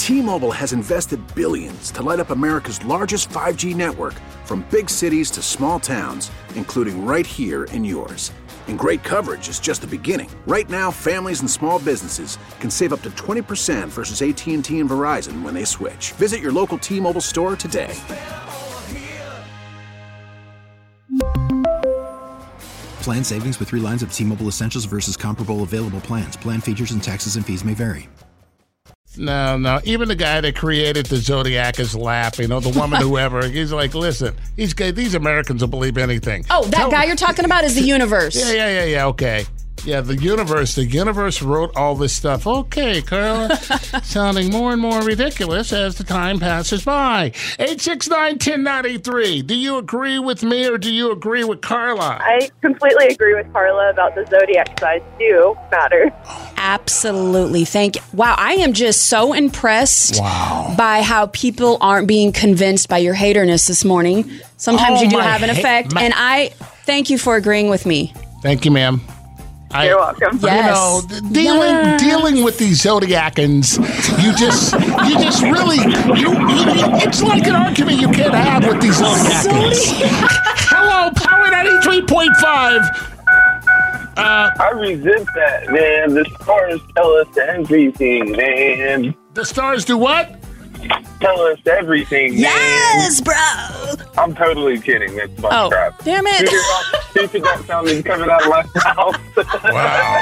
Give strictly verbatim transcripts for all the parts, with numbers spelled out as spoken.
T-Mobile has invested billions to light up America's largest five G network, from big cities to small towns, including right here in yours. And great coverage is just the beginning. Right now, families and small businesses can save up to twenty percent versus A T and T and Verizon when they switch. Visit your local T-Mobile store today. Plan savings with three lines of T-Mobile Essentials versus comparable available plans. Plan features and taxes and fees may vary. No, no. Even the guy that created the Zodiac is laughing. Or the woman, whoever. He's like, listen, these guys, these Americans will believe anything. Oh, that Tell- guy you're talking about is the universe. Yeah, yeah, yeah, yeah. Okay. Yeah, the universe. The universe wrote all this stuff. Okay, Carla. Sounding more and more ridiculous as the time passes by. eight six nine, one zero nine three. Do you agree with me or do you agree with Carla? I completely agree with Carla about the zodiac signs do matter. Absolutely. Thank you. Wow, I am just so impressed wow. by how people aren't being convinced by your haterness this morning. Sometimes oh, you do have an ha- effect, my- and I thank you for agreeing with me. Thank you, ma'am. I, You're welcome. Yes. You know, dealing yes. dealing with these Zodiacans, you just you just really you, you it's like an argument you can't have with these Zodiacans. Zodiac. Hello, Power ninety-three point five. Uh, I resent that, man. The stars tell us everything, man. The stars do what? Tell us everything, man. Yes, bro. I'm totally kidding. That's my oh, crap. Damn it. You should not sound me coming out of my mouth. Wow.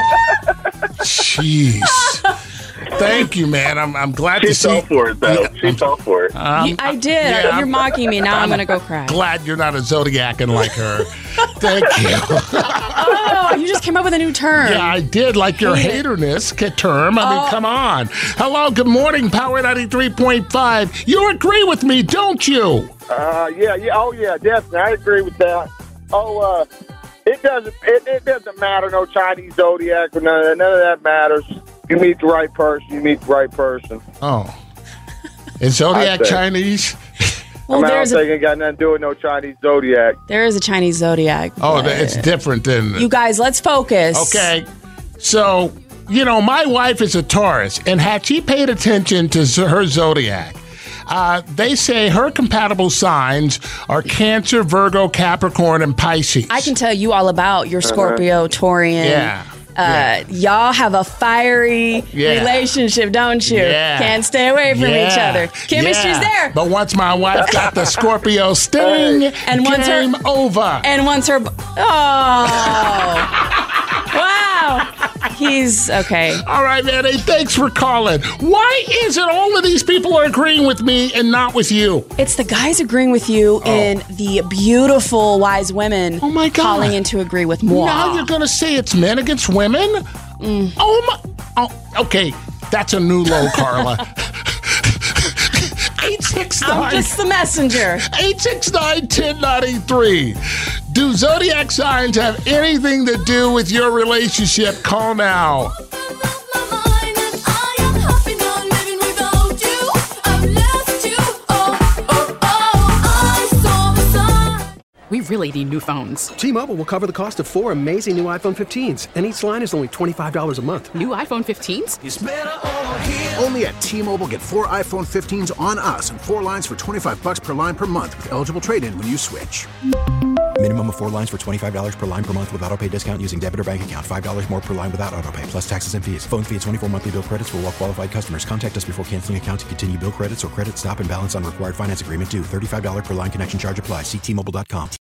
Jeez. Thank you, man. I'm I'm glad she to see. She fell for it, though. She fell for it. Um, you, I did. Yeah, You're I'm, mocking me. Now I'm, I'm going to go cry. Glad you're not a Zodiacan like her. Thank you. Oh, you just came up with a new term. Yeah, I did. Like your haterness term. I mean, oh. come on. Hello, good morning, Power ninety-three point five. You agree with me, don't you? Uh, yeah, yeah. Oh, yeah, definitely. I agree with that. Oh, uh, it doesn't it, it doesn't matter, no Chinese zodiac or none of that. None of that matters. You meet the right person, you meet the right person. Oh. Is Zodiac Chinese? Well, I mean, I don't there's a, think it got nothing to do with no Chinese zodiac. there is a Chinese zodiac. Oh, but- it's different than... You guys, let's focus. Okay. So, you know, my wife is a Taurus, and had she paid attention to z- her zodiac, uh, they say her compatible signs are Cancer, Virgo, Capricorn, and Pisces. I can tell you all about your Scorpio, Taurian. Yeah. Uh, yeah. Y'all have a fiery Yeah. relationship, don't you? Yeah. Can't stay away from Yeah. each other. Chemistry's Yeah. there. But once my wife got the Scorpio sting, And once her- game over. And once her... Oh. Wow. He's... Okay. All right, man. Hey, thanks for calling. Why is it all of these people are agreeing with me and not with you? It's the guys agreeing with you Oh. and the beautiful wise women Oh, my God. calling in to agree with moi. Now you're going to say it's men against women? Mm. Oh, my. Oh, okay. That's a new low, Carla. eight six nine. I'm just the messenger. eight six nine, one zero nine three. Do zodiac signs have anything to do with your relationship? Call now. We really need new phones. T-Mobile will cover the cost of four amazing new iPhone fifteens, and each line is only twenty-five dollars a month. New iPhone fifteens? It's better over here. Only at T-Mobile, get four iPhone fifteens on us and four lines for twenty-five bucks per line per month with eligible trade-in when you switch. Minimum of four lines for twenty-five dollars per line per month with autopay discount using debit or bank account. five dollars more per line without autopay, plus taxes and fees. Phone fee at twenty-four monthly bill credits for well-qualified customers. Contact us before canceling account to continue bill credits or credit stop and balance on required finance agreement due. thirty-five dollars per line connection charge applies. See T Mobile dot com.